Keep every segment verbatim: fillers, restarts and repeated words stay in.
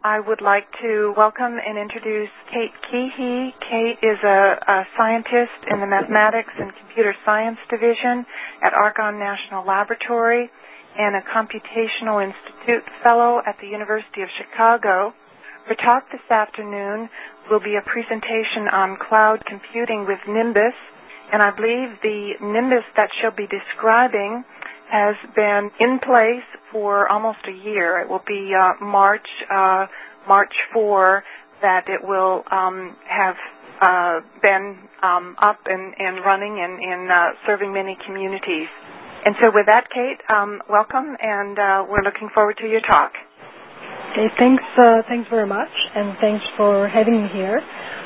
I would like to welcome and introduce Kate Keehee. Kate is a, a scientist in the Mathematics and Computer Science Division at Argonne National Laboratory and a Computational Institute Fellow at the University of Chicago. Her talk this afternoon will be a presentation on cloud computing with Nimbus, and I believe the Nimbus that she'll be describing has been in place for almost a year. It will be uh, March uh, March fourth that it will um, have uh, been um, up and, and running and, and uh, serving many communities. And so with that, Kate, um, welcome, and uh, we're looking forward to your talk. Okay, thanks, uh, thanks very much, and thanks for having me here.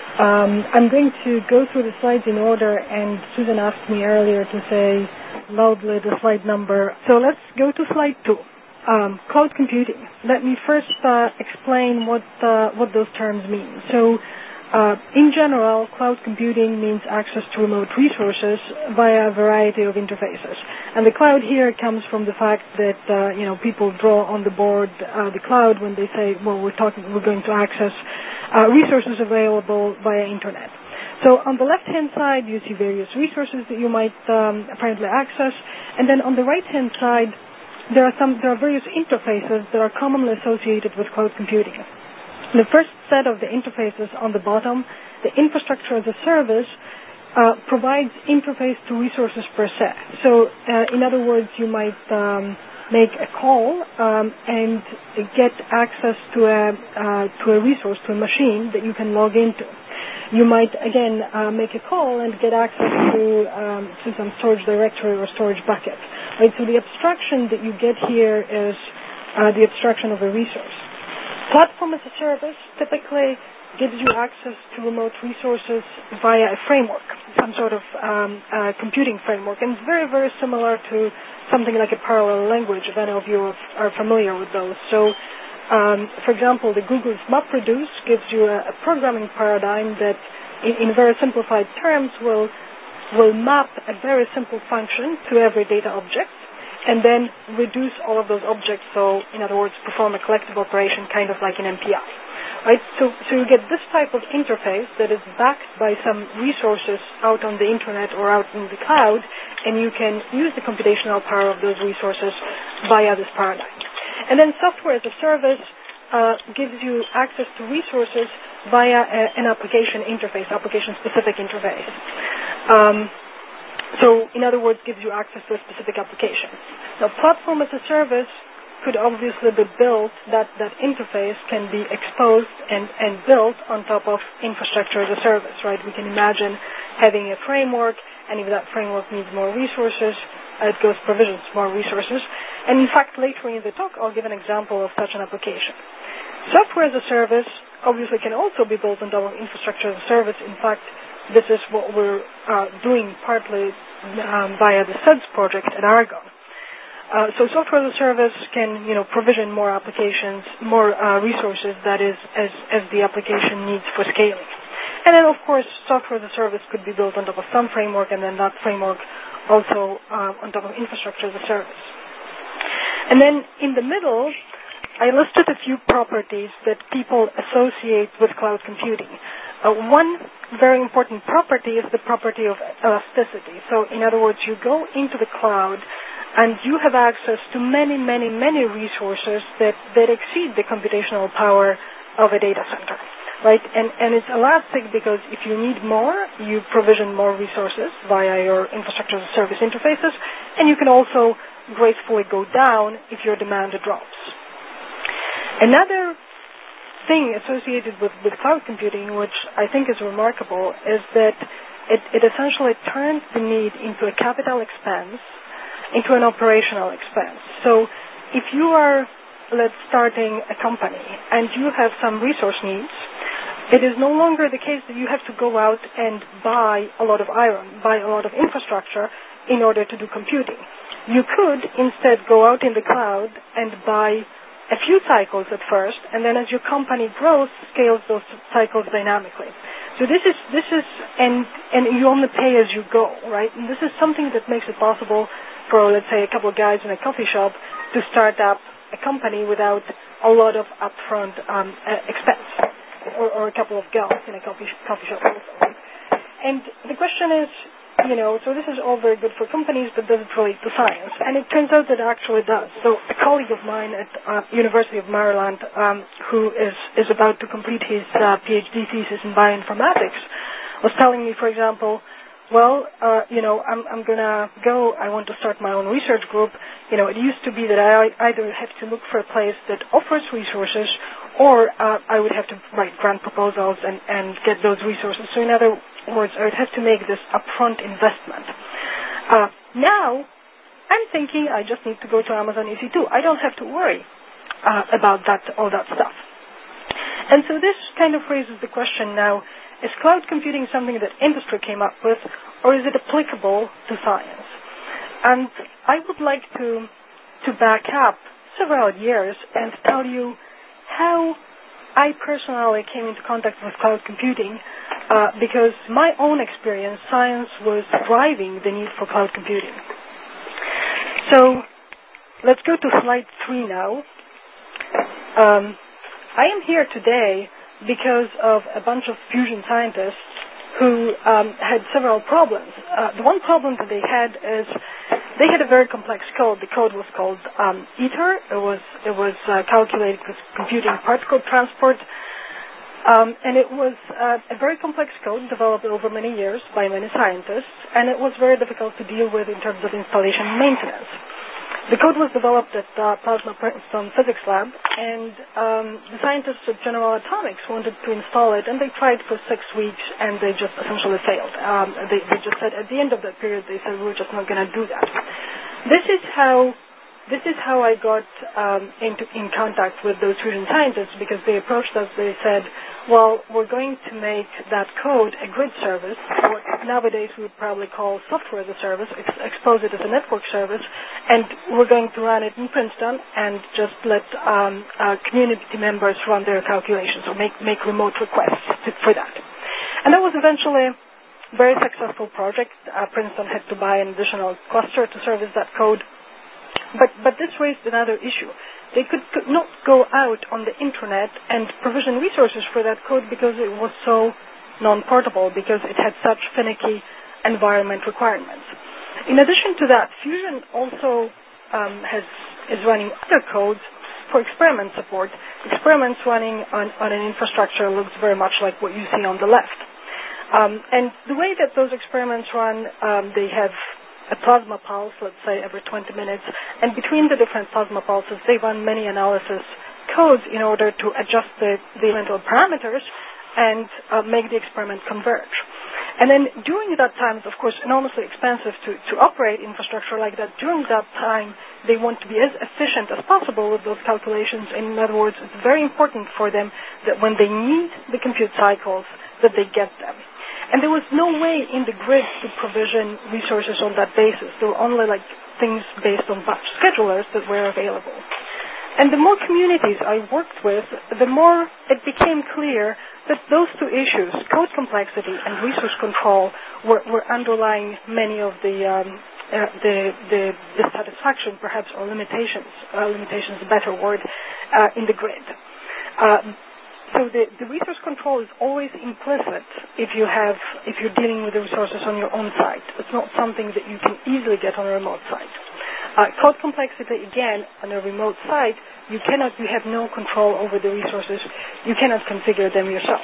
Um, I'm going to go through the slides in order, and Susan asked me earlier to say loudly the slide number. So let's go to slide two, um, cloud computing. Let me first uh, explain what uh, what those terms mean. So uh, in general, cloud computing means access to remote resources via a variety of interfaces. And the cloud here comes from the fact that uh, you know people draw on the board uh, the cloud when they say, well, we're talking, we're going to access Uh, resources available via internet. So on the left-hand side, you see various resources that you might um, apparently access, and then on the right-hand side, there are some there are various interfaces that are commonly associated with cloud computing. The first set of the interfaces on the bottom, the infrastructure as a service, uh, provides interface to resources per se. So uh, in other words, you might um, make a call um, and get access to a uh, to a resource, to a machine that you can log into. You might again uh, make a call and get access to um, to some storage directory or storage bucket. Right. So the abstraction that you get here is uh, the abstraction of a resource. Platform as a service typically gives you access to remote resources via a framework, some sort of um, uh, computing framework, and it's very, very similar to something like a parallel language, if any of you are familiar with those. So, um, for example, the Google's MapReduce gives you a, a programming paradigm that, in, in very simplified terms, will will map a very simple function to every data object, and then reduce all of those objects. So, in other words, perform a collective operation, kind of like an M P I. Right? So, so you get this type of interface that is backed by some resources out on the internet or out in the cloud, and you can use the computational power of those resources via this paradigm. And then software as a service uh, gives you access to resources via a, an application interface, application-specific interface. Um, so, in other words, gives you access to a specific application. Now, platform as a service could obviously be built, that, that interface can be exposed and, and built on top of infrastructure as a service, right? We can imagine having a framework, and if that framework needs more resources, it goes provisions more resources. And in fact, later in the talk, I'll give an example of such an application. Software as a service obviously can also be built on top of infrastructure as a service. In fact, this is what we're uh, doing partly um, via the S E D S project at Argonne. Uh, so software as a service can, you know, provision more applications, more uh, resources, that is, as, as the application needs for scaling. And then, of course, software as a service could be built on top of some framework, and then that framework also uh, on top of infrastructure as a service. And then in the middle, I listed a few properties that people associate with cloud computing. Uh, one very important property is the property of elasticity. So, in other words, you go into the cloud, and you have access to many, many, many resources that, that exceed the computational power of a data center, right? And, and it's elastic because if you need more, you provision more resources via your infrastructure as a service interfaces, and you can also gracefully go down if your demand drops. Another thing associated with, with cloud computing, which I think is remarkable, is that it, it essentially turns the need into a capital expense into an operational expense. So if you are, let's starting a company and you have some resource needs, it is no longer the case that you have to go out and buy a lot of iron, buy a lot of infrastructure in order to do computing. You could instead go out in the cloud and buy a few cycles at first, and then as your company grows, scales those cycles dynamically. So this is, this is, and, and you only pay as you go, right? And this is something that makes it possible for, let's say, a couple of guys in a coffee shop to start up a company without a lot of upfront um, expense, or, or a couple of gallons in a coffee, coffee shop also. And the question is, you know, so this is all very good for companies, but does it relate to science? And it turns out that it actually does. So a colleague of mine at uh, University of Maryland, um, who is, is about to complete his uh, PhD thesis in bioinformatics, was telling me, for example, well, uh, you know, I'm, I'm going to go, I want to start my own research group. You know, it used to be that I either have to look for a place that offers resources, or uh, I would have to write grant proposals and, and get those resources. So in other words, I would have to make this upfront investment. Uh, now, I'm thinking I just need to go to Amazon E C two. I don't have to worry uh, about that, all that stuff. And so this kind of raises the question now, is cloud computing something that industry came up with, or is it applicable to science? And I would like to, to back up several years and tell you how I personally came into contact with cloud computing, uh, because my own experience, science was driving the need for cloud computing. So let's go to slide three now. Um, I am here today because of a bunch of fusion scientists who um, had several problems. Uh, the one problem that they had is they had a very complex code. The code was called um, ITER. It was it was uh, calculated with computing particle transport, um, and it was uh, a very complex code developed over many years by many scientists, and it was very difficult to deal with in terms of installation and maintenance. The code was developed at uh, Plasma Princeton Physics Lab, and um, the scientists at General Atomics wanted to install it, and they tried for six weeks, and they just essentially failed. Um, they, they just said at the end of that period, they said, we're just not going to do that. This is how this is how I got um, into in contact with those fusion scientists, because they approached us. They said, well, we're going to make that code a grid service, what nowadays we would probably call software as a service, ex- expose it as a network service, and we're going to run it in Princeton and just let um, uh, community members run their calculations or make, make remote requests to, for that. And that was eventually a very successful project. Uh, Princeton had to buy an additional cluster to service that code. But, but this raised another issue. They could, could not go out on the internet and provision resources for that code because it was so non-portable, because it had such finicky environment requirements. In addition to that, Fusion also um, has, is running other codes for experiment support. Experiments running on, on an infrastructure looks very much like what you see on the left. Um, and the way that those experiments run, um, they have a plasma pulse, let's say, every twenty minutes. And between the different plasma pulses, they run many analysis codes in order to adjust the, the elemental parameters and uh, make the experiment converge. And then during that time, it's of course enormously expensive to, to operate infrastructure like that. During that time, they want to be as efficient as possible with those calculations. In other words, it's very important for them that when they need the compute cycles, that they get them. And there was no way in the grid to provision resources on that basis. There were only like things based on batch schedulers that were available. And the more communities I worked with, the more it became clear that those two issues, code complexity and resource control, were, were underlying many of the, um, uh, the, the dissatisfaction, perhaps, or limitations, uh, limitations is a better word, uh, in the grid. Uh, So the, the resource control is always implicit if you have, if you're dealing with the resources on your own site. It's not something that you can easily get on a remote site. Uh, code complexity, again, on a remote site, you cannot, you have no control over the resources. You cannot configure them yourself.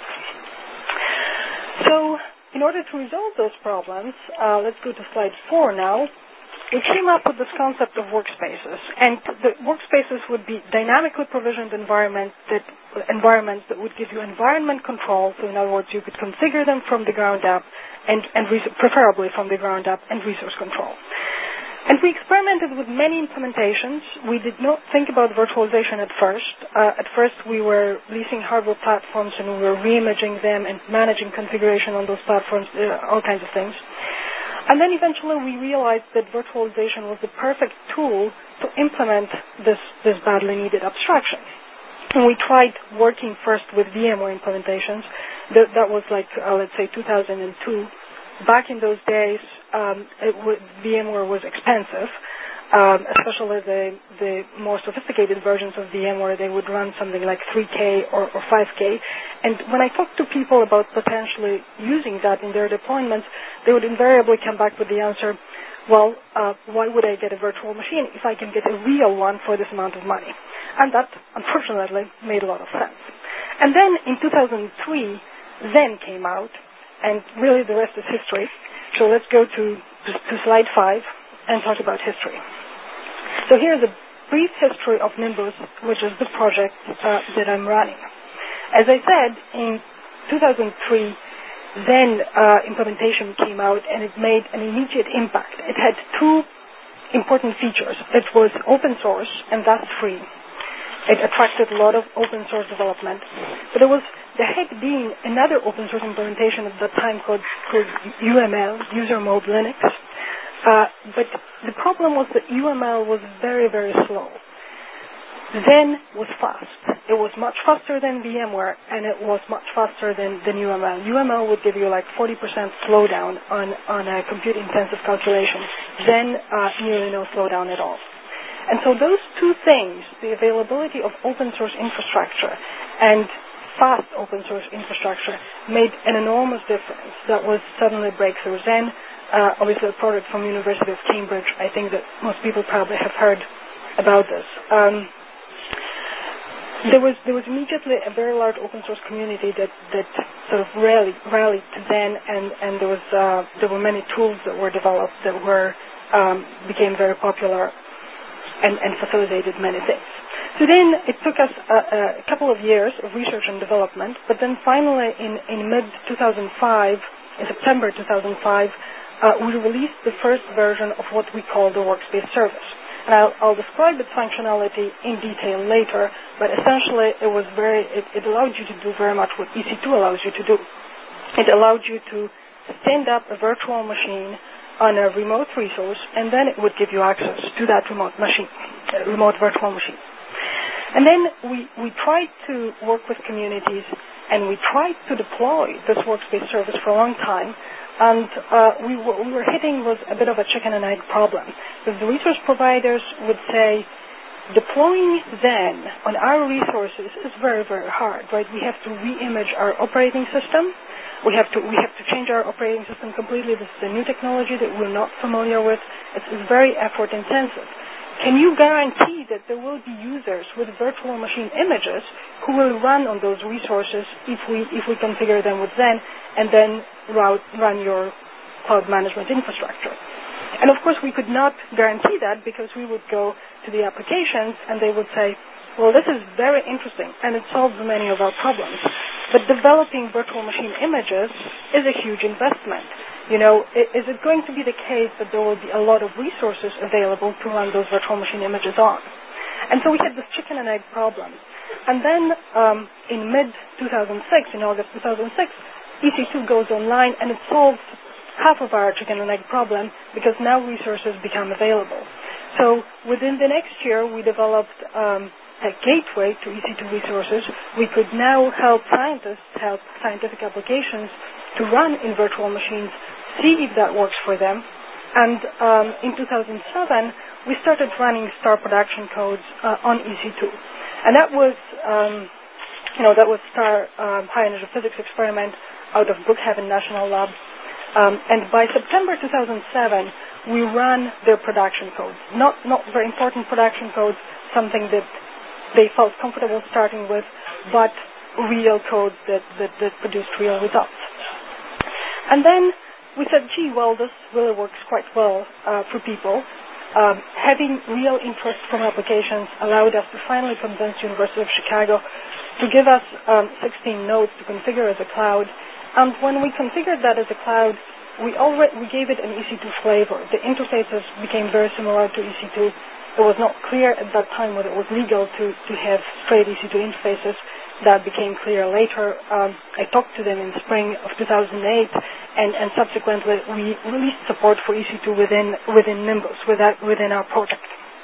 So in order to resolve those problems, uh, let's go to slide four now. We came up with this concept of workspaces, and the workspaces would be dynamically provisioned environment that, environments that would give you environment control. So in other words, you could configure them from the ground up, and, and res- preferably from the ground up, and resource control. And we experimented with many implementations. We did not think about virtualization at first. Uh, at first, we were leasing hardware platforms, and we were re-imaging them and managing configuration on those platforms, uh, all kinds of things. And then eventually we realized that virtualization was the perfect tool to implement this, this badly needed abstraction. And we tried working first with VMware implementations. That, that was like, uh, let's say, two thousand two. Back in those days, um, it w- VMware was expensive. Um, especially the, the more sophisticated versions of VMware, they would run something like three K or, or five K. And when I talked to people about potentially using that in their deployments, they would invariably come back with the answer, well, uh, why would I get a virtual machine if I can get a real one for this amount of money? And that, unfortunately, made a lot of sense. And then in two thousand three, Zen came out, and really the rest is history. So let's go to, to, to slide five and talk about history. So here's a brief history of Nimbus, which is the project uh, that I'm running. As I said, in two thousand three, Zen uh, implementation came out, and it made an immediate impact. It had two important features. It was open source, and thus free. It attracted a lot of open source development. But there was, there had been another open source implementation at that time called, called U M L, User Mode Linux. Uh, but the problem was that U M L was very, very slow. Zen was fast. It was much faster than VMware, and it was much faster than, than U M L. U M L would give you like forty percent slowdown on, on a compute-intensive calculation. Zen, uh, nearly no slowdown at all. And so those two things, the availability of open source infrastructure and fast open source infrastructure, made an enormous difference. That was suddenly a breakthrough. Zen, uh, obviously a product from University of Cambridge. I think that most people probably have heard about this. Um, There was there was immediately a very large open source community that, that sort of rallied, rallied to Zen, and, and there was uh, there were many tools that were developed that were um, became very popular and, and facilitated many things. So then it took us a, a couple of years of research and development, but then finally in, in mid two thousand five, in September two thousand five, uh, we released the first version of what we call the Workspace Service. And I'll, I'll describe its functionality in detail later, but essentially it was very, it, it allowed you to do very much what E C two allows you to do. It allowed you to stand up a virtual machine on a remote resource, and then it would give you access to that remote machine, uh, remote virtual machine. And then we, we tried to work with communities, and we tried to deploy this Workspace Service for a long time. And uh, we, were, we were hitting with a bit of a chicken and egg problem. Because the resource providers would say, deploying Zen on our resources is very, very hard, right? We have to re-image our operating system. We have to we have to change our operating system completely. This is a new technology that we're not familiar with. It's, it's very effort intensive. Can you guarantee that there will be users with virtual machine images who will run on those resources if we if we configure them with Zen and then route, run your cloud management infrastructure? And of course, we could not guarantee that because we would go to the applications and they would say, well, this is very interesting and it solves many of our problems. But developing virtual machine images is a huge investment. You know, is it going to be the case that there will be a lot of resources available to run those virtual machine images on? And so we had this chicken and egg problem. And then um, in mid two thousand six, in August two thousand six, E C two goes online and it solves half of our chicken and egg problem because now resources become available. So within the next year, we developed um, a gateway to E C two resources. We could now help scientists, help scientific applications to run in virtual machines, see if that works for them. And um, in two thousand seven, we started running star production codes uh, on E C two. And that was, um, you know, that was star um, high energy physics experiment out of Brookhaven National Lab. Um, and by September two thousand seven, we ran their production codes. Not, not very important production codes, something that they felt comfortable starting with, but real code that, that, that produced real results. And then we said, gee, well, this really works quite well uh, for people. Um, having real interest from applications allowed us to finally convince University of Chicago to give us um, sixteen nodes to configure as a cloud. And when we configured that as a cloud, we already we gave it an E C two flavor. The interfaces became very similar to E C two. It was not clear at that time whether it was legal to, to have straight E C two interfaces. That became clear later. Um, I talked to them in spring of two thousand eight, and, and subsequently we released support for E C two within within Nimbus, within, within our project.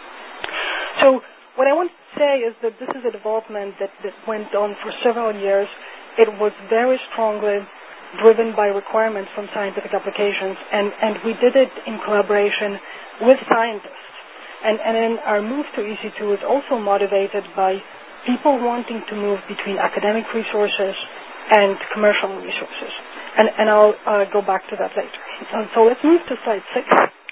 So what I want to say is that this is a development that, that went on for several years. It was very strongly driven by requirements from scientific applications, and, and we did it in collaboration with scientists. And, and then our move to E C two is also motivated by people wanting to move between academic resources and commercial resources. And, and I'll uh, go back to that later. So, so let's move to slide six.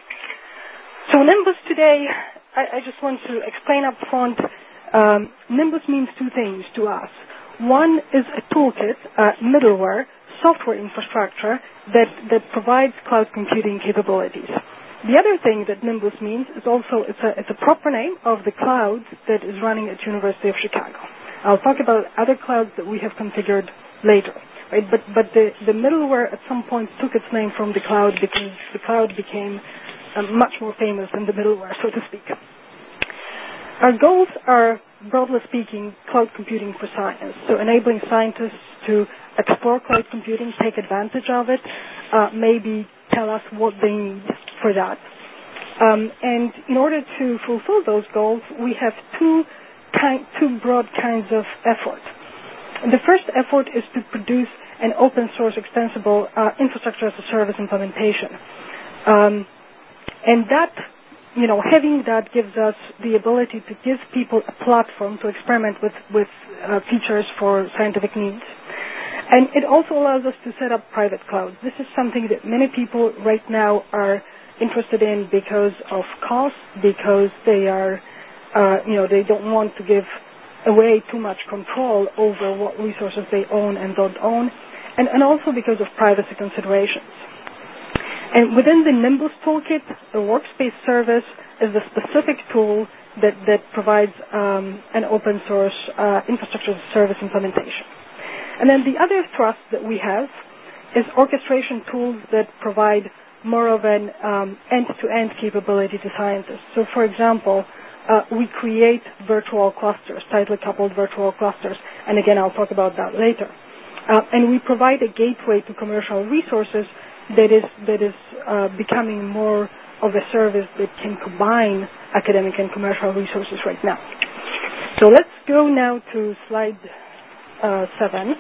So Nimbus today, I, I just want to explain up front, um, Nimbus means two things to us. One is a toolkit, uh, middleware, software infrastructure that, that provides cloud computing capabilities. The other thing that Nimbus means is also it's a, it's a proper name of the cloud that is running at University of Chicago. I'll talk about other clouds that we have configured later. Right? But, but the, the middleware at some point took its name from the cloud because the cloud became uh, much more famous than the middleware, so to speak. Our goals are, broadly speaking, cloud computing for science, so enabling scientists to explore cloud computing, take advantage of it, uh, maybe tell us what they need for that. Um, and in order to fulfill those goals, we have two, kind, two broad kinds of effort. The first effort is to produce an open source extensible uh, infrastructure as a service implementation. Um, and that, you know, having that gives us the ability to give people a platform to experiment with, with uh, features for scientific needs. And it also allows us to set up private clouds. This is something that many people right now are interested in because of cost, because they are, uh, you know, they don't want to give away too much control over what resources they own and don't own, and, and also because of privacy considerations. And within the Nimbus toolkit, the Workspace service is the specific tool that, that provides um, an open source uh, infrastructure as a service implementation. And then the other thrust that we have is orchestration tools that provide more of an um, end-to-end capability to scientists. So, for example, uh, we create virtual clusters, tightly coupled virtual clusters, and again, I'll talk about that later. Uh, and we provide a gateway to commercial resources that is that is uh, becoming more of a service that can combine academic and commercial resources right now. So let's go now to slide uh, seven.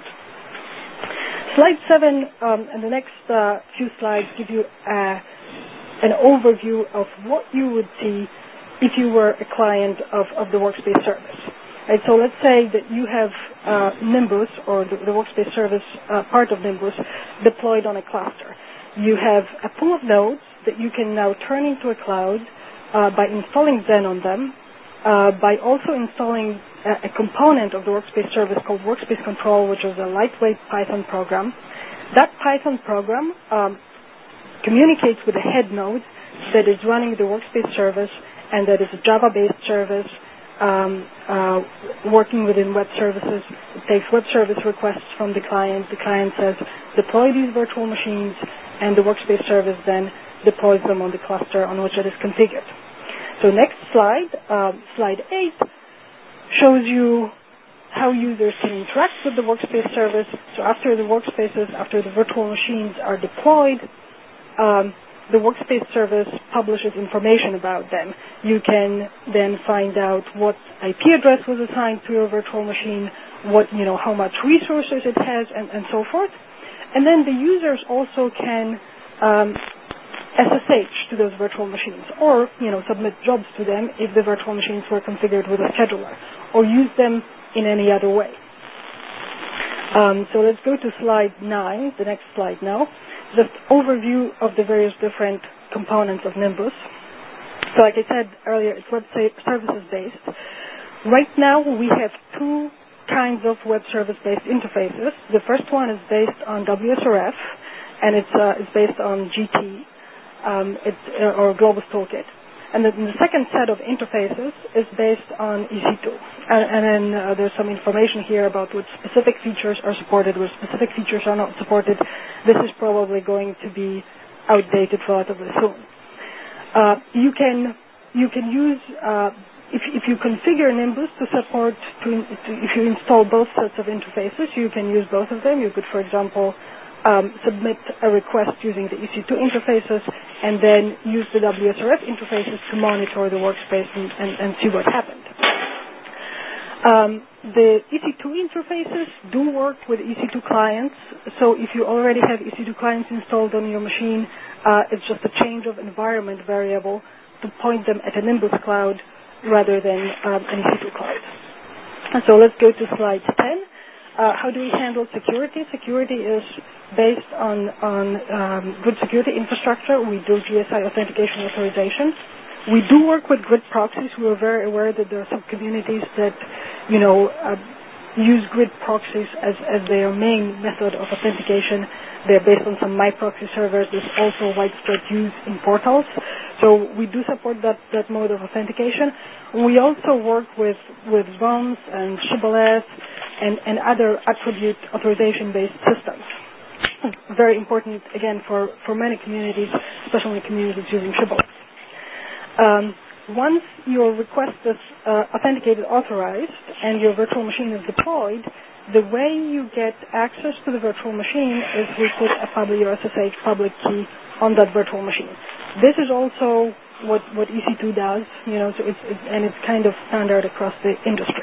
Slide seven um, and the next uh, few slides give you uh, an overview of what you would see if you were a client of, of the Workspace service. Right, so let's say that you have uh, Nimbus, or the, the Workspace service uh, part of Nimbus, deployed on a cluster. You have a pool of nodes that you can now turn into a cloud uh, by installing Xen on them, uh, by also installing a, a component of the Workspace service called Workspace Control, which is a lightweight Python program. That Python program um, communicates with a head node that is running the Workspace service, and that is a Java-based service um, uh, working within web services. It takes web service requests from the client. The client says, deploy these virtual machines, and the Workspace service then deploys them on the cluster on which it is configured. So next slide, uh, slide eight, shows you how users can interact with the Workspace service. So after the workspaces, after the virtual machines are deployed, um, the Workspace service publishes information about them. You can then find out what I P address was assigned to your virtual machine, what, you know, how much resources it has, and, and so forth. And then the users also can um, S S H to those virtual machines, or, you know, submit jobs to them if the virtual machines were configured with a scheduler, or use them in any other way. Um, so let's go to slide nine, the next slide now. Just overview of the various different components of Nimbus. So like I said earlier, it's web services based. Right now we have two kinds of web service-based interfaces. The first one is based on W S R F, and it's, uh, it's based on G T, um, it's, uh, or Globus Toolkit. And then the second set of interfaces is based on E C two. And, and then uh, there's some information here about which specific features are supported, which specific features are not supported. This is probably going to be outdated relatively soon. Uh, you can you can use uh, if if you configure Nimbus to support to, to if you install both sets of interfaces, you can use both of them. You could, for example, um, submit a request using the E C two interfaces, and then use the W S R F interfaces to monitor the workspace and, and, and see what happened. Um, the E C two interfaces do work with E C two clients, so if you already have E C two clients installed on your machine, uh, it's just a change of environment variable to point them at a Nimbus cloud rather than um, an E C two cloud. And so let's go to slide ten. Uh, how do we handle security? Security is based on, on um, good security infrastructure. We do G S I authentication authorization. We do work with grid proxies. We are very aware that there are some communities that, you know, uh, use grid proxies as, as their main method of authentication. They're based on some MyProxy servers. There's also widespread use in portals. So we do support that, that mode of authentication. We also work with, with V O M S and Shibboleth and, and other attribute authorization-based systems. Very important, again, for, for many communities, especially communities using Shibboleth. Um, once your request is uh, authenticated, authorized, and your virtual machine is deployed, the way you get access to the virtual machine is we put a public or S S H public key on that virtual machine. This is also what, what E C two does, you know, so it's, it's, and it's kind of standard across the industry.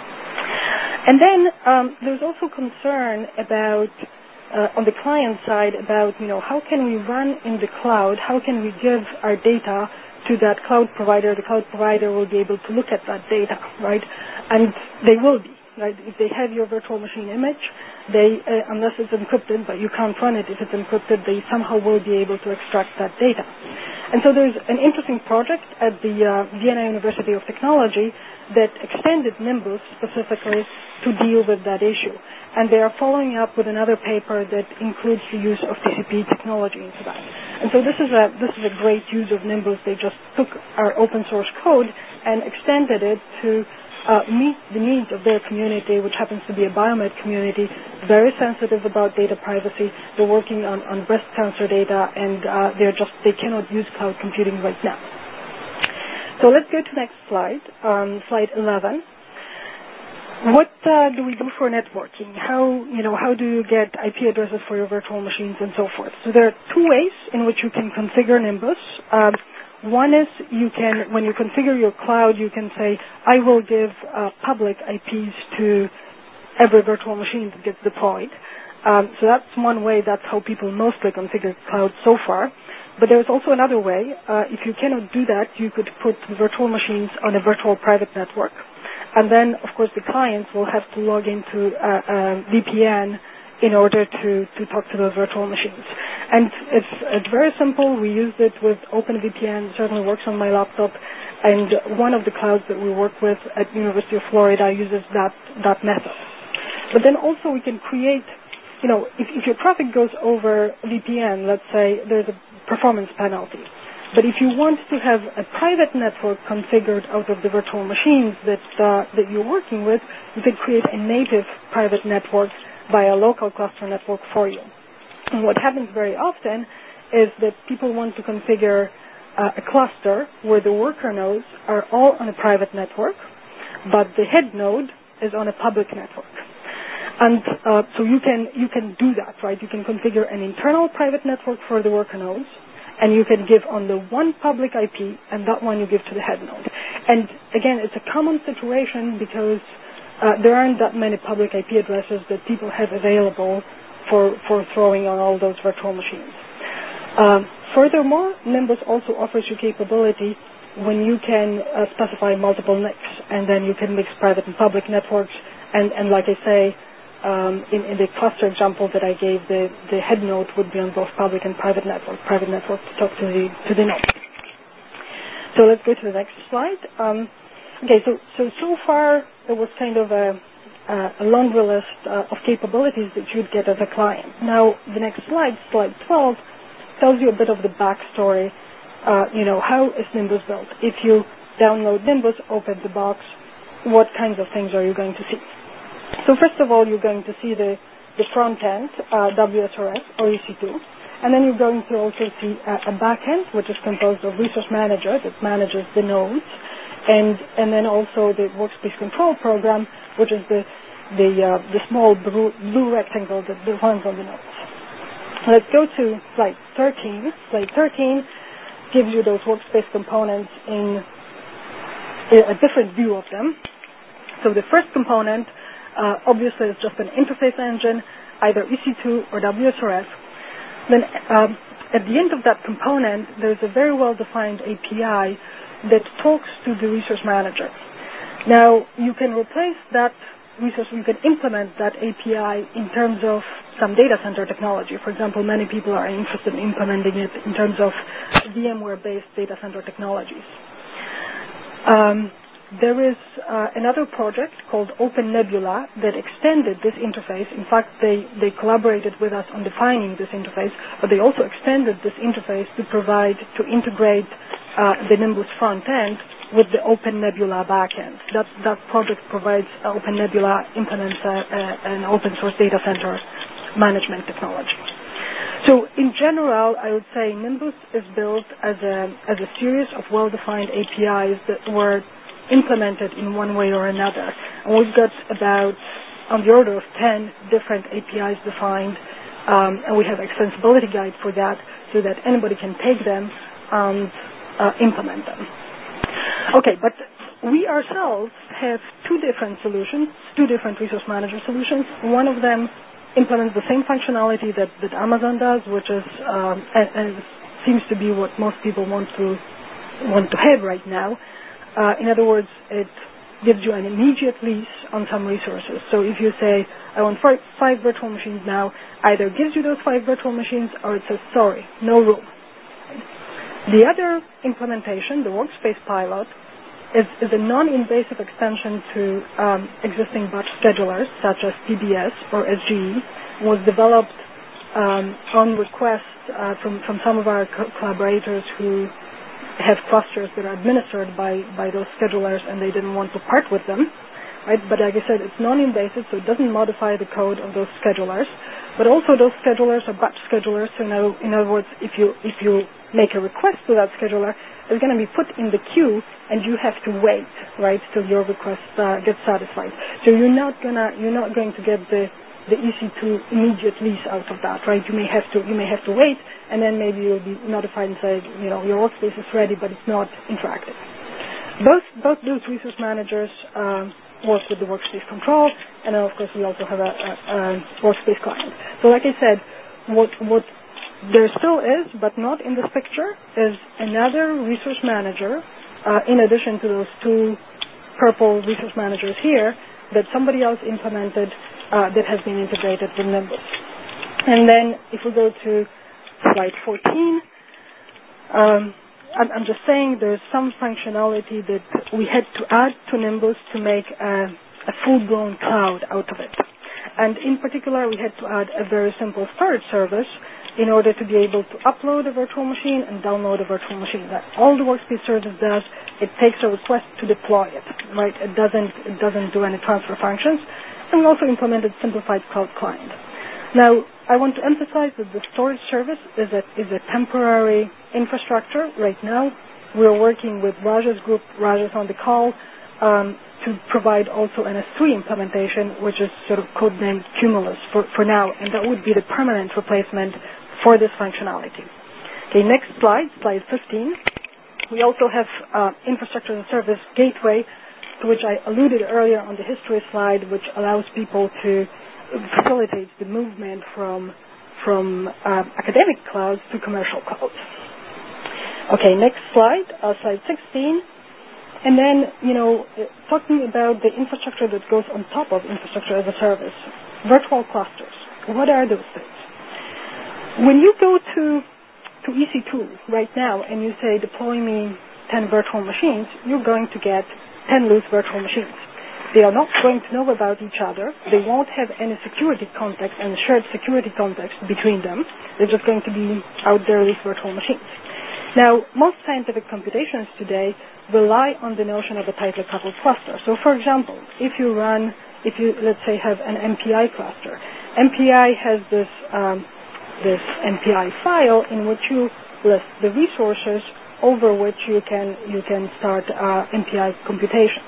And then um, there's also concern about, uh, on the client side, about, you know, how can we run in the cloud, how can we give our data to that cloud provider. The cloud provider will be able to look at that data, right? And they will be, right? If they have your virtual machine image, they, uh, unless it's encrypted, but you can't run it if it's encrypted, they somehow will be able to extract that data. And so there's an interesting project at the uh, Vienna University of Technology that extended Nimbus specifically to deal with that issue. And they are following up with another paper that includes the use of T C P technology into that. And so this is a this is a great use of Nimbus. They just took our open source code and extended it to uh, meet the needs of their community, which happens to be a biomed community, very sensitive about data privacy. They're working on, on breast cancer data, and uh, they're just they cannot use cloud computing right now. So let's go to the next slide, um, slide eleven. What uh, do we do for networking? How, you know, how do you get I P addresses for your virtual machines and so forth? So there are two ways in which you can configure Nimbus. Um, one is you can, when you configure your cloud, you can say, I will give uh, public I Ps to every virtual machine that gets deployed. Um, so that's one way. That's how people mostly configure cloud so far. But there's also another way. Uh, if you cannot do that, you could put virtual machines on a virtual private network. And then, of course, the clients will have to log into a, a V P N in order to, to talk to those virtual machines. And it's, it's very simple. We used it with OpenVPN. It certainly works on my laptop. And one of the clouds that we work with at University of Florida uses that, that method. But then also we can create, you know, if, if your traffic goes over V P N, let's say there's a performance penalty. But if you want to have a private network configured out of the virtual machines that uh, that you're working with, you can create a native private network via a local cluster network for you. And what happens very often is that people want to configure uh, a cluster where the worker nodes are all on a private network, but the head node is on a public network. And uh, so you can you can do that, right? You can configure an internal private network for the worker nodes, and you can give on the one public I P, and that one you give to the head node. And again, it's a common situation because uh, there aren't that many public I P addresses that people have available for, for throwing on all those virtual machines. Um, furthermore, Nimbus also offers you capability when you can uh, specify multiple N I Cs, and then you can mix private and public networks. And, and like I say, Um, in, in the cluster example that I gave, the, the head node would be on both public and private network, private network to talk to the, to the node. So let's go to the next slide. Um, okay, so, so, so far there was kind of a, a laundry list uh, of capabilities that you'd get as a client. Now, the next slide, slide twelve, tells you a bit of the backstory. Uh, you know, how is Nimbus built? If you download Nimbus, open the box, what kinds of things are you going to see? So first of all, you're going to see the, the front end, uh, W S R S or E C two. And then you're going to also see a, a back end, which is composed of Resource Manager that manages the nodes, and, and then also the Workspace Control Program, which is the, the, uh, the small blue, blue rectangle that runs on the nodes. Let's go to slide thirteen. Slide thirteen gives you those workspace components in a different view of them. So the first component, Uh, obviously, it's just an interface engine, either E C two or W S R S. Then um, at the end of that component, there's a very well-defined A P I that talks to the resource manager. Now, you can replace that resource, you can implement that A P I in terms of some data center technology. For example, many people are interested in implementing it in terms of VMware-based data center technologies. Um, There is uh, another project called OpenNebula that extended this interface. In fact, they, they collaborated with us on defining this interface, but they also extended this interface to provide, to integrate uh, the Nimbus front end with the OpenNebula backend. That, that project provides, uh, OpenNebula implements uh, uh, an open source data center management technology. So in general, I would say Nimbus is built as a, as a series of well-defined A P Is that were implemented in one way or another. And we've got about on the order of ten different A P Is defined, um, and we have extensibility guide for that so that anybody can take them and uh, implement them. Okay, but we ourselves have two different solutions, two different resource manager solutions. One of them implements the same functionality that, that Amazon does, which is um, and, and seems to be what most people want to want to have right now. Uh, in other words, it gives you an immediate lease on some resources. So if you say, I want five, five virtual machines now, either gives you those five virtual machines or it says, sorry, no room. The other implementation, the Workspace Pilot, is, is a non-invasive extension to um, existing batch schedulers, such as P B S or S G E. It was developed um, on request uh, from, from some of our co- collaborators who have clusters that are administered by, by those schedulers and they didn't want to part with them, right? But like I said, it's non-invasive, so it doesn't modify the code of those schedulers. But also those schedulers are batch schedulers, so now, in other words, if you, if you make a request to that scheduler, it's going to be put in the queue and you have to wait, right, till your request uh, gets satisfied. So you're not gonna, you're not going to get the the E C two immediate lease out of that, right? You may have to you may have to wait, and then maybe you'll be notified and say, you know, your workspace is ready, but it's not interactive. Both both those resource managers um, work with the workspace control, and then of course we also have a, a, a workspace client. So, like I said, what what there still is, but not in this picture, is another resource manager uh, in addition to those two purple resource managers here that somebody else implemented. Uh, that has been integrated with Nimbus. And then if we go to slide fourteen, um, I'm, I'm just saying there's some functionality that we had to add to Nimbus to make a, a full-blown cloud out of it. And in particular, we had to add a very simple storage service in order to be able to upload a virtual machine and download a virtual machine. That all the Workspace service does, it takes a request to deploy it, right? It doesn't, it doesn't do any transfer functions. And we also implemented simplified cloud client. Now, I want to emphasize that the storage service is a, is a temporary infrastructure. Right now, we're working with Raja's group, Raja's on the call, um, to provide also an S three implementation, which is sort of codenamed Cumulus for, for now, and that would be the permanent replacement for this functionality. Okay, next slide, slide fifteen. We also have uh, infrastructure as a service gateway, to which I alluded earlier on the history slide, which allows people to facilitate the movement from from uh, academic clouds to commercial clouds. Okay, next slide, uh, slide sixteen. And then, you know, talking about the infrastructure that goes on top of infrastructure as a service, virtual clusters. What are those things? When you go to to E C two right now and you say deploy me ten virtual machines, you're going to get ten loose virtual machines. They are not going to know about each other. They won't have any security context and shared security context between them. They're just going to be out there loose virtual machines. Now, most scientific computations today rely on the notion of a tightly coupled cluster. So, for example, if you run, if you, let's say, have an M P I cluster, M P I has this, um, this M P I file in which you list the resources over which you can you can start uh, M P I computations.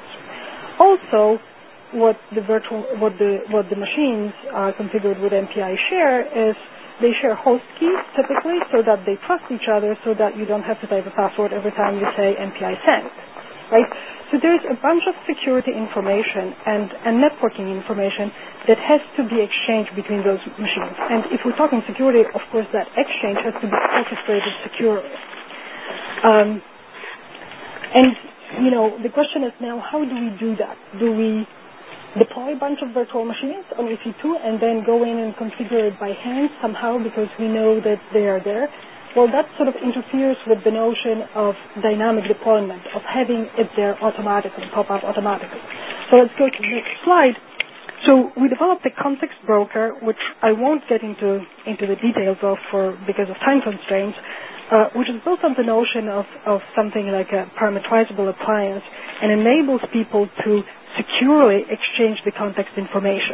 Also, what the virtual what the what the machines uh, configured with M P I share is they share host keys typically, so that they trust each other, so that you don't have to type a password every time you say M P I send. right? So there's a bunch of security information and, and networking information that has to be exchanged between those machines. And if we're talking security, of course, that exchange has to be orchestrated securely. Um, and, you know, the question is now, how do we do that? Do we deploy a bunch of virtual machines on E C two and then go in and configure it by hand somehow because we know that they are there? Well, that sort of interferes with the notion of dynamic deployment, of having it there automatically, pop up automatically. So let's go to the next slide. So we developed a context broker, which I won't get into, into the details of for because of time constraints, uh, which is built on the notion of, of something like a parameterizable appliance and enables people to securely exchange the context information.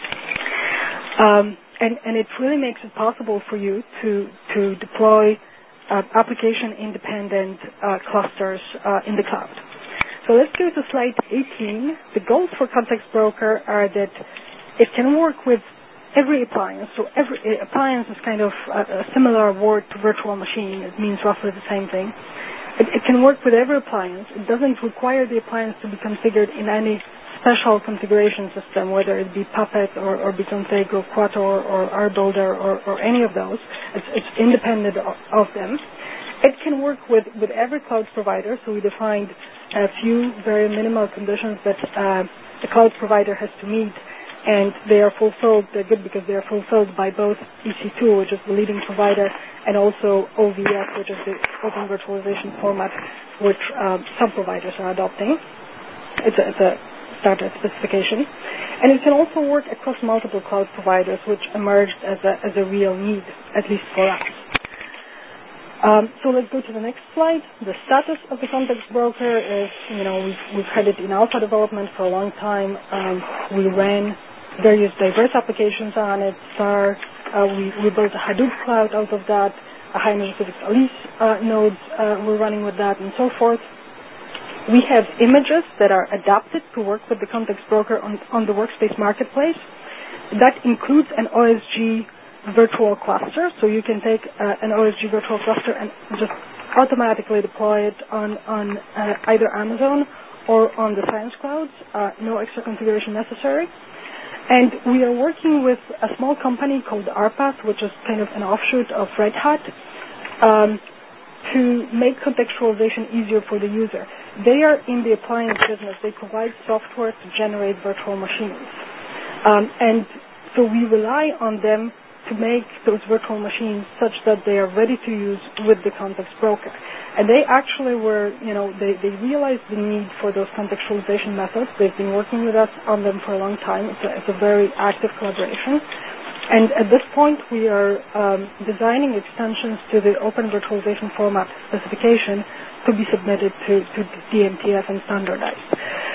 Um, And, and it really makes it possible for you to, to deploy uh, application-independent uh, clusters uh, in the cloud. So let's go to slide eighteen. The goals for Context Broker are that it can work with every appliance. So every uh, appliance is kind of a, a similar word to virtual machine. It means roughly the same thing. It, it can work with every appliance. It doesn't require the appliance to be configured in any special configuration system, whether it be Puppet or, or BeConfig or Quator or RBuilder or, or any of those. It's, it's independent of, of them. It can work with, with every cloud provider, so we defined a few very minimal conditions that uh, the cloud provider has to meet, and they are fulfilled. They're good because they are fulfilled by both E C two, which is the leading provider, and also O V F, which is the Open Virtualization Format, which um, some providers are adopting. It's a, it's a standard specification. And it can also work across multiple cloud providers, which emerged as a, as a real need, at least for us. Um, so let's go to the next slide. The status of the Context Broker is, you know, we've, we've had it in alpha development for a long time. Um, we ran various diverse applications on it. STAR, uh, we, we built a Hadoop cloud out of that. A high-energy Citrix Alice uh, nodes uh, we're running with that, and so forth. We have images that are adapted to work with the Context Broker on, on the Workspace Marketplace. That includes an O S G virtual cluster, so you can take uh, an O S G virtual cluster and just automatically deploy it on, on uh, either Amazon or on the Science Clouds, uh, no extra configuration necessary. And we are working with a small company called Arpath, which is kind of an offshoot of Red Hat, um, to make contextualization easier for the user. They are in the appliance business. They provide software to generate virtual machines. Um, and so we rely on them to make those virtual machines such that they are ready to use with the Context Broker. And they actually were, you know, they, they realized the need for those contextualization methods. They've been working with us on them for a long time. It's a, it's a very active collaboration. And at this point, we are um, designing extensions to the Open Virtualization Format specification to be submitted to, to D M T F and standardized.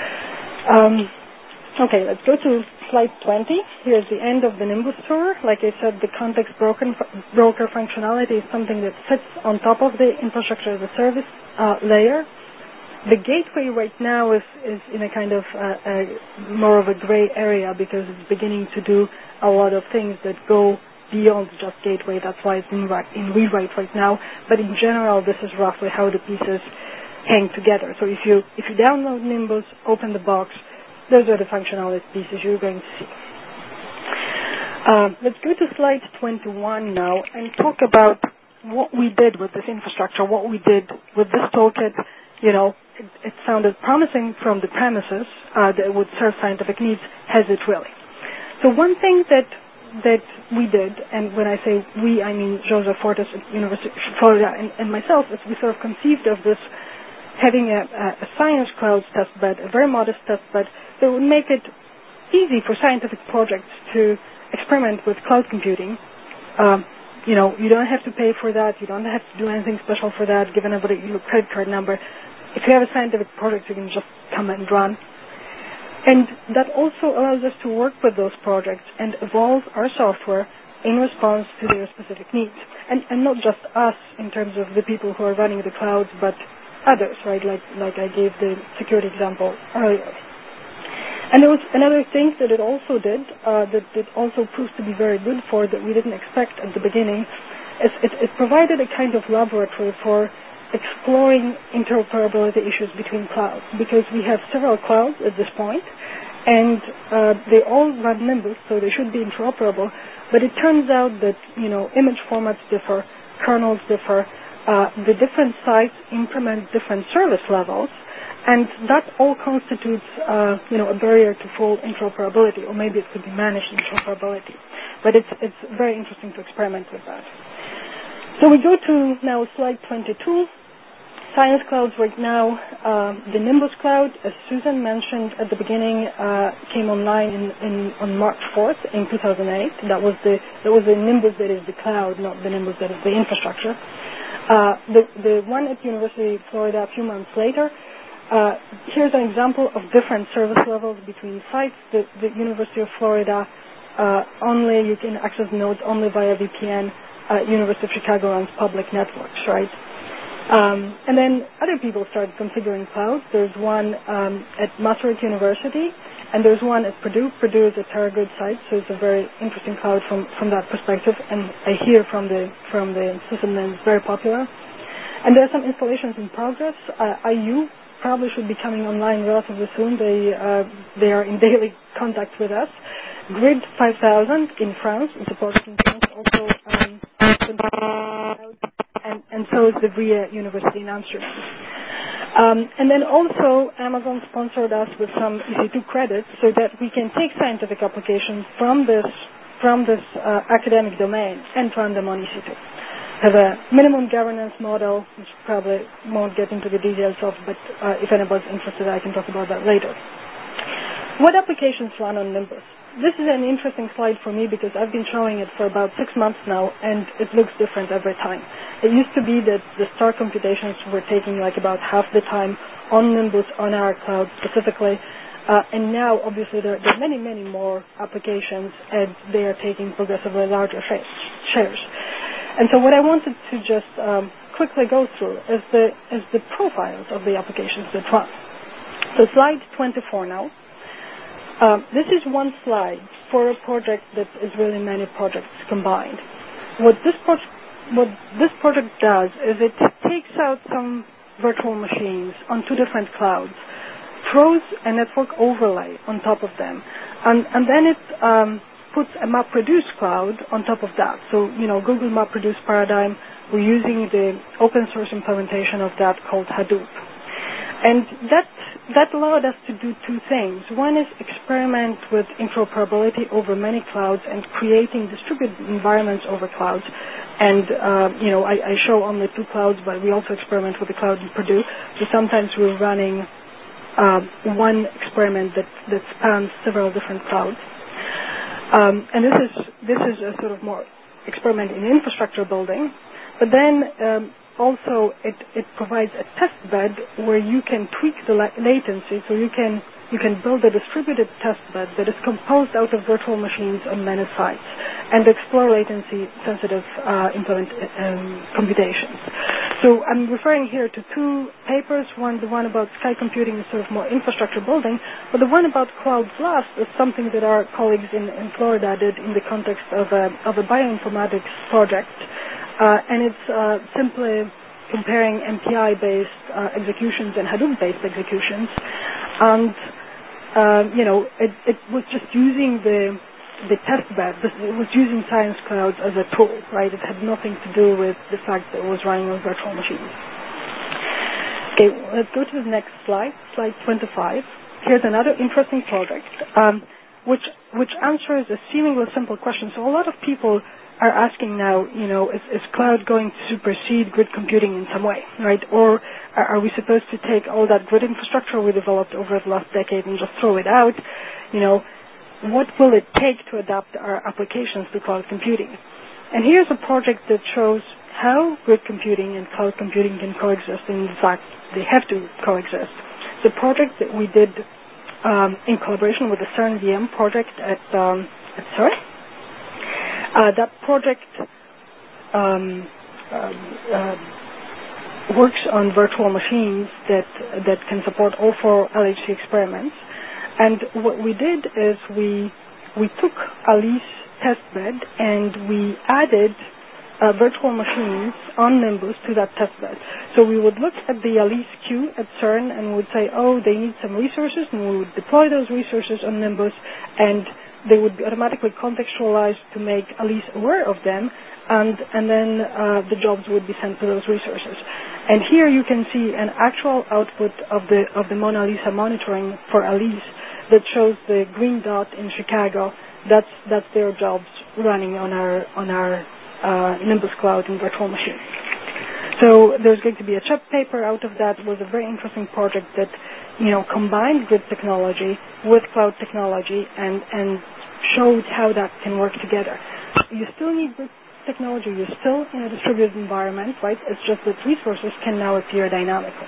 Um, okay, let's go to slide twenty. Here's the end of the Nimbus tour. Like I said, the Context Broker, broker functionality is something that sits on top of the infrastructure as a service uh, layer. The gateway right now is, is in a kind of uh, a more of a gray area because it's beginning to do a lot of things that go beyond just gateway. That's why it's in, in rewrite right now. But in general, this is roughly how the pieces hang together. So if you if you download Nimbus, open the box, those are the functionality pieces you're going to see. Um, let's go to slide twenty-one now and talk about what we did with this infrastructure, what we did with this toolkit. You know, it, it sounded promising from the premises uh, that it would serve scientific needs. Has it really? So one thing that that we did, and when I say we, I mean Joseph Fortis at University of Florida and, and myself, is we sort of conceived of this having a, a Science Clouds testbed, a very modest testbed, that would make it easy for scientific projects to experiment with cloud computing. Um, you know, you don't have to pay for that. You don't have to do anything special for that, give anybody your credit card number. If you have a scientific project, you can just come and run. And that also allows us to work with those projects and evolve our software in response to their specific needs. And, and not just us in terms of the people who are running the clouds, but others, right, like, like I gave the security example earlier. And there was another thing that it also did, uh, that it also proved to be very good for, that we didn't expect at the beginning, is it, it provided a kind of laboratory for exploring interoperability issues between clouds, because we have several clouds at this point, and uh, they all run Nimbus, so they should be interoperable. But it turns out that, you know, image formats differ, kernels differ, uh, the different sites implement different service levels, and that all constitutes, uh, you know, a barrier to full interoperability, or maybe it could be managed interoperability. But it's it's very interesting to experiment with that. So we go to now slide twenty-two. Science clouds right now. Uh, the Nimbus cloud, as Susan mentioned at the beginning, uh, came online in, in, on March fourth in two thousand eight. That was the that was the Nimbus that is the cloud, not the Nimbus that is the infrastructure. Uh, the the one at University of Florida a few months later. Uh, here's an example of different service levels between sites. The, the University of Florida uh, only you can access nodes only via V P N. Uh, University of Chicago runs public networks, right? Um, and then other people started configuring clouds. There's one um, at Masaryk University, and there's one at Purdue. Purdue is a TeraGrid site, so it's a very interesting cloud from, from that perspective. And I hear from the from the system that it's very popular. And there are some installations in progress. Uh, I U probably should be coming online relatively soon. They uh, they are in daily contact with us. Grid five thousand in France, it's supported in France, also um, and, and so is the V I A University in Amsterdam. Um, and then also Amazon sponsored us with some E C two credits so that we can take scientific applications from this from this uh, academic domain and run them on E C two. Have a minimum governance model, which probably won't get into the details of, but uh, if anybody's interested, I can talk about that later. What applications run on Nimbus? This is an interesting slide for me because I've been showing it for about six months now, and it looks different every time. It used to be that the star computations were taking like about half the time on Nimbus, on our cloud specifically, uh, and now obviously there, there are many, many more applications, and they are taking progressively larger shares. And so what I wanted to just um, quickly go through is the, is the profiles of the applications that run. So slide twenty-four now. Um, this is one slide for a project that is really many projects combined. What this, pro- what this project does is it takes out some virtual machines on two different clouds, throws a network overlay on top of them, and, and then it um, puts a MapReduce cloud on top of that. So, you know, Google MapReduce paradigm, we're using the open source implementation of that called Hadoop. And that that allowed us to do two things. One is experiment with interoperability over many clouds and creating distributed environments over clouds. And, uh, you know, I, I show only two clouds, but we also experiment with the cloud in Purdue. So sometimes we're running uh, one experiment that, that spans several different clouds. Um, and this is, this is a sort of more experiment in infrastructure building. But then um, also it, it provides a test bed where you can tweak the la- latency, so you can you can build a distributed test bed that is composed out of virtual machines on many sites and explore latency sensitive uh, implement um, computations. So I'm referring here to two papers. One, the one about sky computing is sort of more infrastructure building, but the one about Cloud Blast is something that our colleagues in, in Florida did in the context of a, of a bioinformatics project. Uh, and it's uh, simply comparing M P I-based uh, executions and Hadoop-based executions. And, uh, you know, it, it was just using the the test bed. It was using Science Cloud as a tool, right? It had nothing to do with the fact that it was running on virtual machines. Okay, let's go to the next slide, slide twenty-five. Here's another interesting project, um, which which answers a seemingly simple question. So a lot of people are asking now, you know, is, is cloud going to supersede grid computing in some way, right? Or are, are we supposed to take all that grid infrastructure we developed over the last decade and just throw it out? You know, what will it take to adapt our applications to cloud computing? And here's a project that shows how grid computing and cloud computing can coexist, and in fact, they have to coexist. It's a project that we did um, in collaboration with the CERN V M project at, um, at CERN. Uh, that project um, uh, uh, works on virtual machines that that can support all four L H C experiments. And what we did is we we took Alice testbed and we added uh, virtual machines on Nimbus to that testbed. So we would look at the ALICE queue at CERN and would say, oh, they need some resources, and we would deploy those resources on Nimbus, and they would be automatically contextualized to make ALICE aware of them, and, and then uh, the jobs would be sent to those resources. And here you can see an actual output of the of the Mona Lisa monitoring for ALICE that shows the green dot in Chicago. That's that's their jobs running on our on our uh, Nimbus Cloud and virtual machine. So there's going to be a chip paper out of that. It was a very interesting project that, you know, combined grid technology with cloud technology and and showed how that can work together. You still need grid technology. You're still in a distributed environment, right? It's just that resources can now appear dynamically.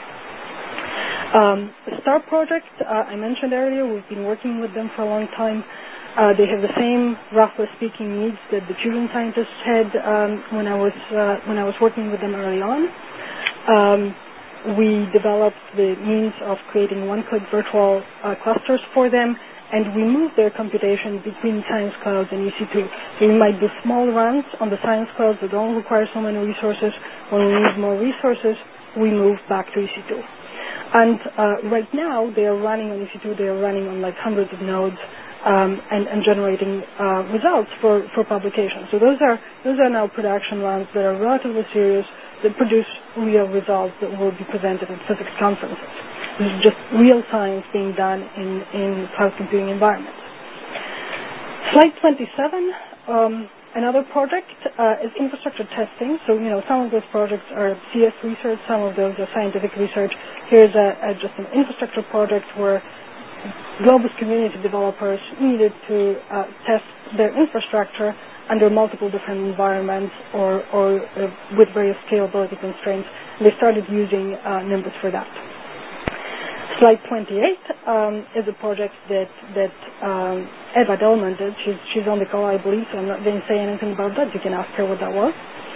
Um, the STAR project, uh, I mentioned earlier, we've been working with them for a long time. Uh, they have the same, roughly speaking, needs that the Fusion scientists had um, when I was uh, when I was working with them early on. Um, we developed the means of creating one-click virtual uh, clusters for them, and we moved their computation between Science Clouds and E C two. So we might do small runs on the Science Clouds that don't require so many resources. When we need more resources, we move back to E C two. And uh, right now, they are running on E C two. They are running on like hundreds of nodes um, and, and generating uh, results for, for publication. So those are those are now production runs that are relatively serious, that produce real results that will be presented at physics conferences. This is just real science being done in, in cloud computing environments. Slide twenty-seven, um, another project uh, is infrastructure testing. So, you know, some of those projects are C S research, some of those are scientific research. Here's a, a, just an infrastructure project where Globus community developers needed to uh, test their infrastructure under multiple different environments or, or uh, with various scalability constraints. They started using uh, Nimbus for that. Slide twenty-eight um, is a project that that um, Eva Delman did. She's, she's on the call, I believe, so I'm not going to say anything about that. You can ask her what that was.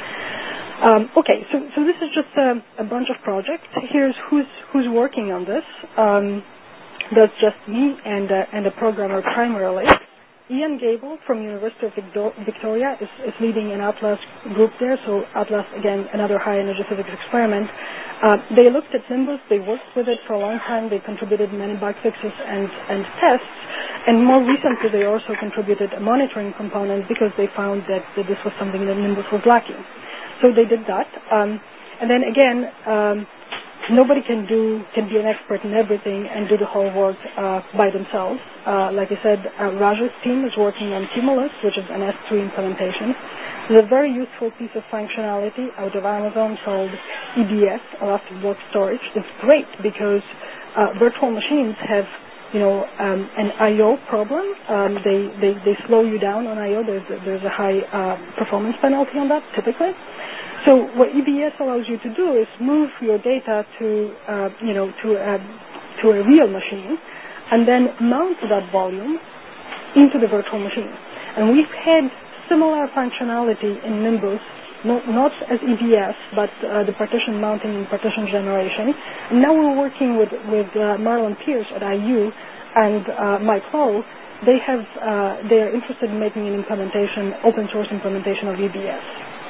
Um, okay, so, so this is just a, a bunch of projects. Here's who's who's working on this. Um, that's just me and, uh, and a programmer primarily. Ian Gable from University of Victoria is, is leading an ATLAS group there. So ATLAS, again, another high-energy physics experiment. Uh, they looked at Nimbus. They worked with it for a long time. They contributed many bug fixes and, and tests. And more recently, they also contributed a monitoring component because they found that, that this was something that Nimbus was lacking. So they did that. Um, and then again, um, nobody can do can be an expert in everything and do the whole work uh, by themselves. Uh, like I said, uh, Raja's team is working on Cumulus, which is an S three implementation. There's a very useful piece of functionality out of Amazon called E B S, Elastic Block Storage. It's great because uh, virtual machines have, you know, um, an I O problem. Um, they, they they slow you down on I O. There's a, there's a high uh, performance penalty on that typically. So what E B S allows you to do is move your data to, uh, you know, to a, to a real machine, and then mount that volume into the virtual machine. And we've had similar functionality in Nimbus, not, not as E B S, but uh, the partition mounting and partition generation. And now we're working with with uh, Marlon Pierce at I U and uh, Mike Hall. They have uh, they are interested in making an implementation, open source implementation of E B S.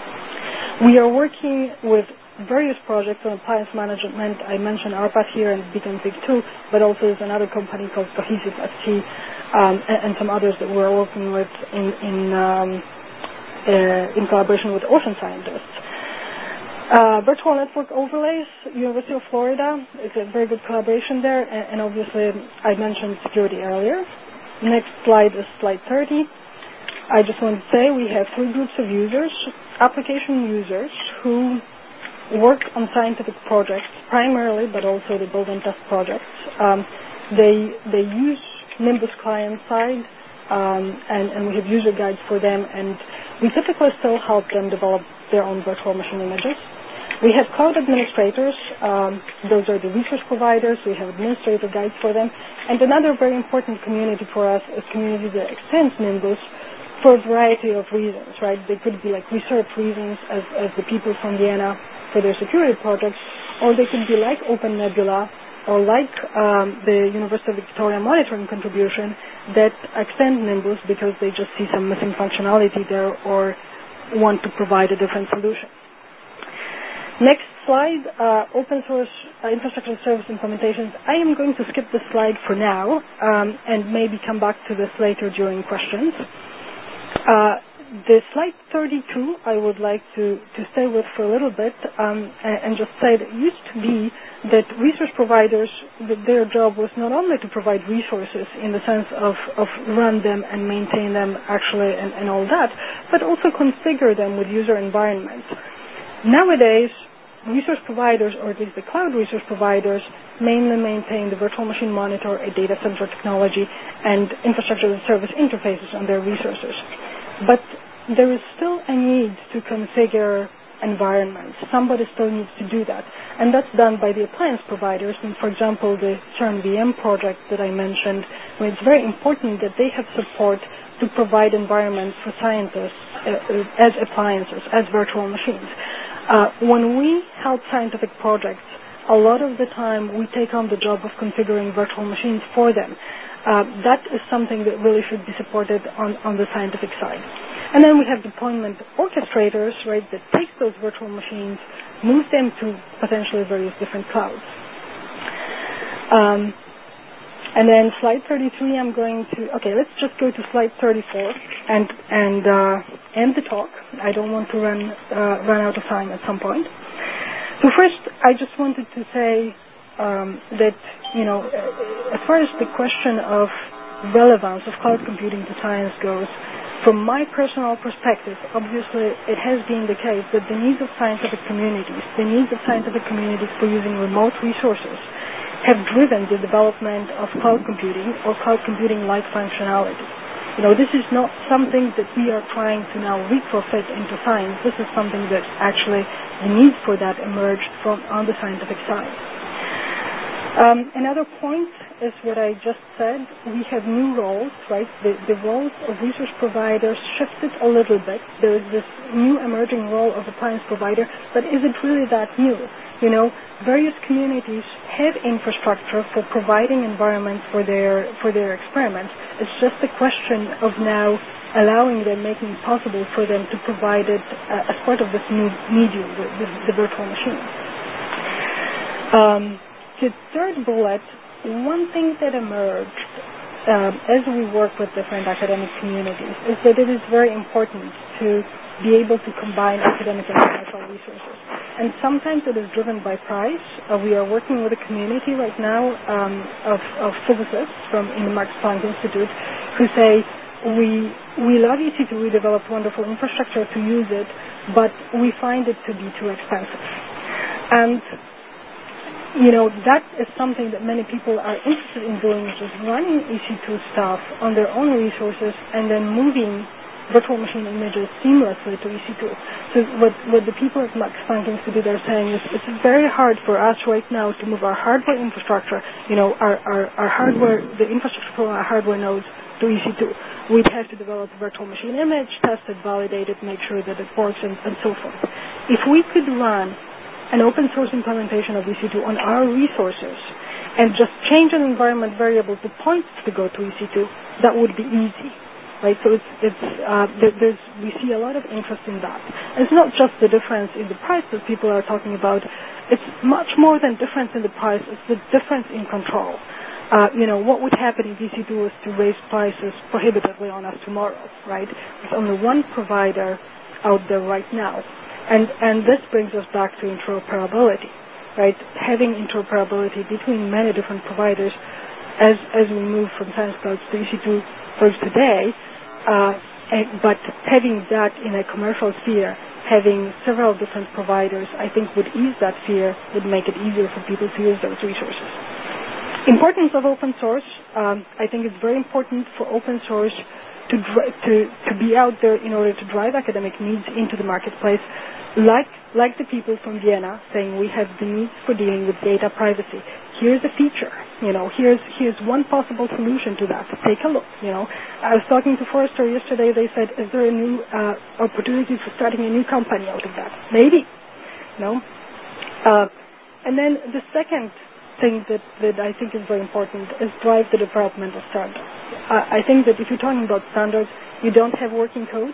We are working with various projects on appliance management. I mentioned ARPAT here and BeaconPig too, but also there's another company called Cohesive S T um, and, and some others that we're working with in in, um, uh, in collaboration with ocean scientists. Uh, virtual network overlays, University of Florida, it's a very good collaboration there, and, and obviously I mentioned security earlier. Next slide is slide thirty. I just want to say we have three groups of users. Application users who work on scientific projects primarily, but also the build and test projects. Um, they they use Nimbus client side, um, and, and we have user guides for them, and we typically still help them develop their own virtual machine images. We have cloud administrators. Um, those are the resource providers. We have administrator guides for them. And another very important community for us is community that extends Nimbus for a variety of reasons, right? They could be like research reasons, as, as the people from Vienna for their security projects, or they could be like Open Nebula, or like um, the University of Victoria monitoring contribution that extend Nimbus because they just see some missing functionality there, or want to provide a different solution. Next slide, uh, open source uh, infrastructure service implementations. I am going to skip this slide for now um, and maybe come back to this later during questions. Uh, the slide thirty-two I would like to, to stay with for a little bit um, and, and just say that it used to be that resource providers, that their job was not only to provide resources in the sense of, of run them and maintain them actually and, and all that, but also configure them with user environments. Nowadays, resource providers, or at least the cloud resource providers, mainly maintain the virtual machine monitor, a data center technology, and infrastructure as a service interfaces on their resources. But there is still a need to configure environments. Somebody still needs to do that. And that's done by the appliance providers. And for example, the CERN V M project that I mentioned, where it's very important that they have support to provide environments for scientists uh, as appliances, as virtual machines. Uh, when we help scientific projects, a lot of the time we take on the job of configuring virtual machines for them. Uh, that is something that really should be supported on, on the scientific side. And then we have deployment orchestrators, right, that take those virtual machines, move them to potentially various different clouds. Um, and then slide thirty-three, I'm going to, okay, let's just go to slide thirty-four and, and uh, end the talk. I don't want to run, uh, run out of time at some point. So first, I just wanted to say um, that, you know, as far as the question of relevance of cloud computing to science goes, from my personal perspective, obviously it has been the case that the needs of scientific communities, the needs of scientific communities for using remote resources have driven the development of cloud computing or cloud computing-like functionality. You know, this is not something that we are trying to now retrofit into science. This is something that actually the need for that emerged from on the scientific side. Um, another point is what I just said. We have new roles, right? The, the roles of resource providers shifted a little bit. There is this new emerging role of appliance provider, but is it really that new? You know, various communities have infrastructure for providing environments for their for their experiments. It's just a question of now allowing them, making it possible for them to provide it uh, as part of this new medium, the, the, the virtual machine. Um, The third bullet, one thing that emerged um, as we work with different academic communities is that it is very important to be able to combine academic and commercial resources. And sometimes it is driven by price. Uh, we are working with a community right now um, of, of physicists from in the Max Planck Institute who say, we we love E C two, we developed wonderful infrastructure to use it, but we find it to be too expensive. And you know, that is something that many people are interested in doing, which is running E C two stuff on their own resources and then moving virtual machine images seamlessly to E C two. So what, what the people at Max Planck Institute are saying is it's very hard for us right now to move our hardware infrastructure, you know, our, our, our hardware, the infrastructure for our hardware nodes to E C two. We'd have to develop a virtual machine image, test it, validate it, make sure that it works, and, and so forth. If we could run an open source implementation of E C two on our resources and just change an environment variable to point to go to E C two, that would be easy, right? So it's, it's, uh, there, there's, we see a lot of interest in that. And it's not just the difference in the price that people are talking about. It's much more than difference in the price. It's the difference in control. Uh, you know, what would happen if E C two was to raise prices prohibitively on us tomorrow, right? There's only one provider out there right now. And, and this brings us back to interoperability, right? Having interoperability between many different providers as, as we move from Science Clouds to E C two first today, uh, and, but having that in a commercial sphere, having several different providers, I think would ease that fear, would make it easier for people to use those resources. Importance of open source, um, I think it's very important for open source To, to to be out there in order to drive academic needs into the marketplace, like like the people from Vienna saying we have the needs for dealing with data privacy. Here's a feature, you know. Here's here's one possible solution to that. Take a look, you know. I was talking to Forrester yesterday. They said, is there a new uh, opportunity for starting a new company out of that? Maybe, you know. Uh, and then the second thing that, that I think is very important is drive the development of standards. Uh, I think that if you're talking about standards, you don't have working code.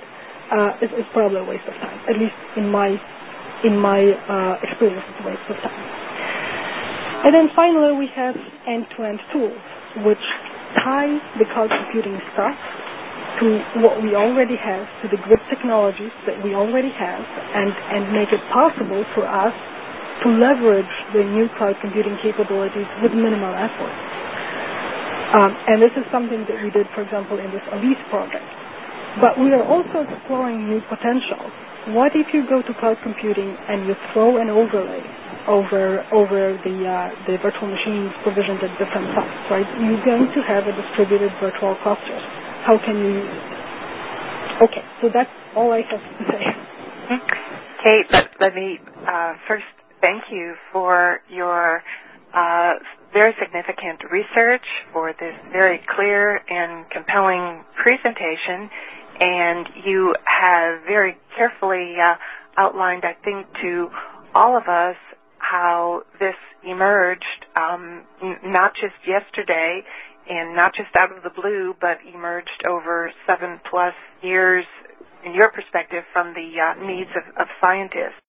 uh, is, is probably a waste of time. At least in my in my uh, experience, it's a waste of time. And then finally, we have end-to-end tools, which tie the cloud computing stuff to what we already have, to the grid technologies that we already have, and, and make it possible for us to leverage the new cloud computing capabilities with minimal effort. Um, and this is something that we did, for example, in this ALICE project. But we are also exploring new potential. What if you go to cloud computing and you throw an overlay over over the uh, the virtual machines provisioned at different sites, right? You're going to have a distributed virtual clusters. How can you use it? Okay, so that's all I have to say. Kate, let, let me uh, first thank you for your uh, very significant research, for this very clear and compelling presentation. And you have very carefully uh, outlined, I think, to all of us how this emerged, um, n- not just yesterday and not just out of the blue, but emerged over seven plus years, in your perspective, from the uh, needs of, of scientists.